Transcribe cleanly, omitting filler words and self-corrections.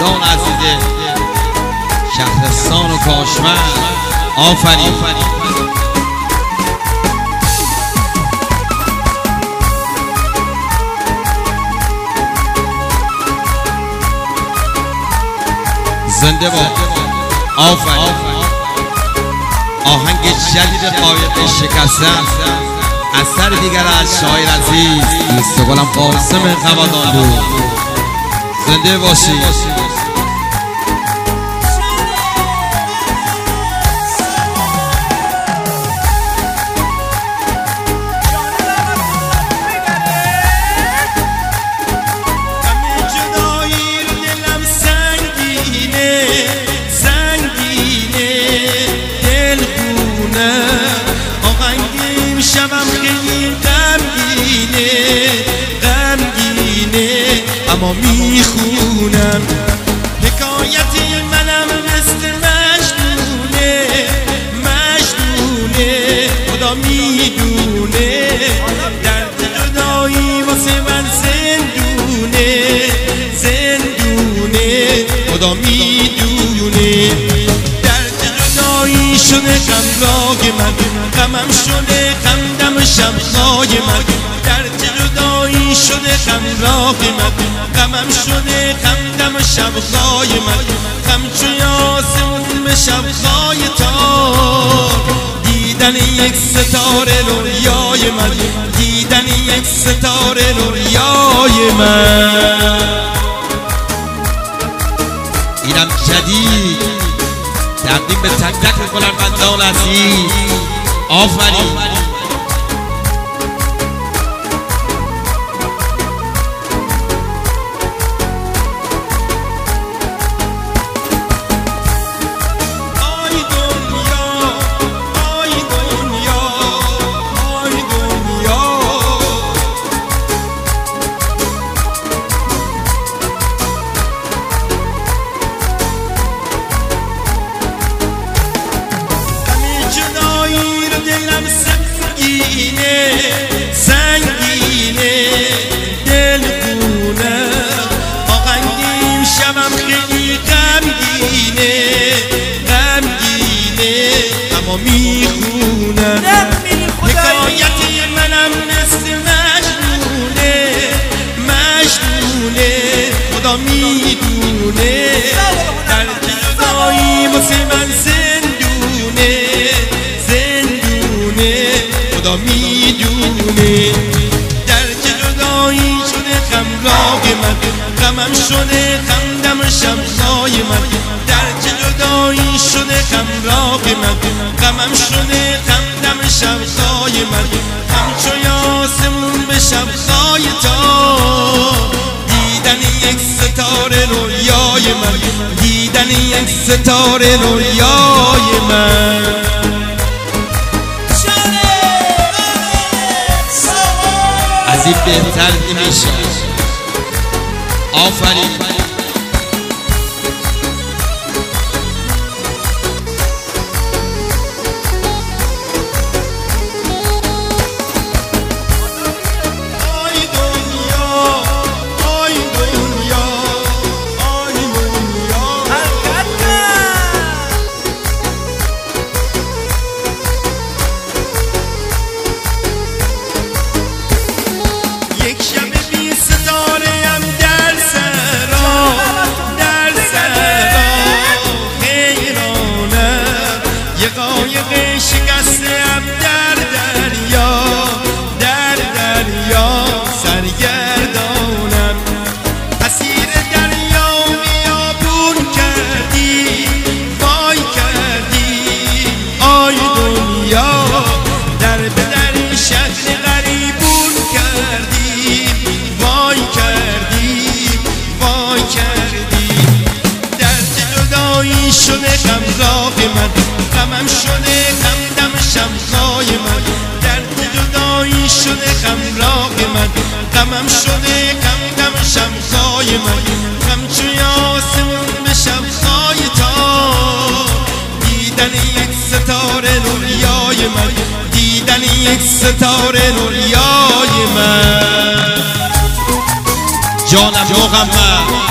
شهروندان عزیز شهرستان و کاشمر. آفرین. زنده با. آفرین. آهنگ جدید قایق شکستن اثر دیگر از شاعر عزیز دوست گلم قاسم قوادان بود. زنده باشید. اما میخونم حکایتی منم مثل مجنونه خدا میدونه درد جدایی واسه من زندونه خدا میدونه درد جدایی شده غمراه من غمم شده خندم شبهای من درد جدایی شده غمراه من غمم شده خندم شبهای من همچو یاسمون به شبهای تار دیدن یک ستاره رویای من دیدن یک ستاره رویای من. اینم جدید تقدیم به تک تک هنرمندان عزیز. آفرین. سنگینه دلگونه آهنگیم شبم خیلی غمگینه اما میخونم حکایتی منم مثل مجنونه خدا میدونه درد جدایی واسه من زندونه خدا میدونه درد جدایی شده غمراه من غمم شده خندم شبهای من درد جدایی شده غمراه من غمم شده خندم شبهای من همچو یاسمون به شبهای تار دیدن یک ستاره رویای من دیدن یک ستاره رویای من. از این بهتر نمیشه. آفرین. شکستم در دریا سرگردانم اسیر دریا بیابون کردی وای کردی آی دنیا در به در شهر غریبون کردی وای کردی درد جدایی شده غمراه من غمم شده خندم شبهای من درد جدایی شده غمراه من غمم شده خندم شبهای من همچو یاسمون به شبهای تار دیدن یک ستاره رویای من دیدن یک ستاره رویای من. جانم محمد